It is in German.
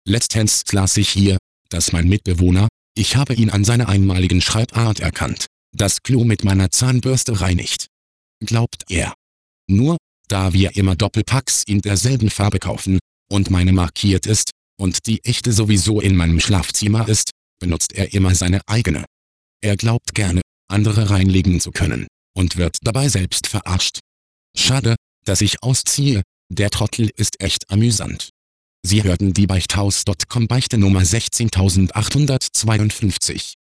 Letztens las ich hier, dass mein Mitbewohner, ich habe ihn an seiner einmaligen Schreibart erkannt, das Klo mit meiner Zahnbürste reinigt. Glaubt er. Nur, da wir immer Doppelpacks in derselben Farbe kaufen, und meine markiert ist, und die echte sowieso in meinem Schlafzimmer ist, benutzt er immer seine eigene. Er glaubt gerne, andere reinlegen zu können, und wird dabei selbst verarscht. Schade, dass ich ausziehe, der Trottel ist echt amüsant. Sie hörten die Beichthaus.com Beichte Nummer 16852.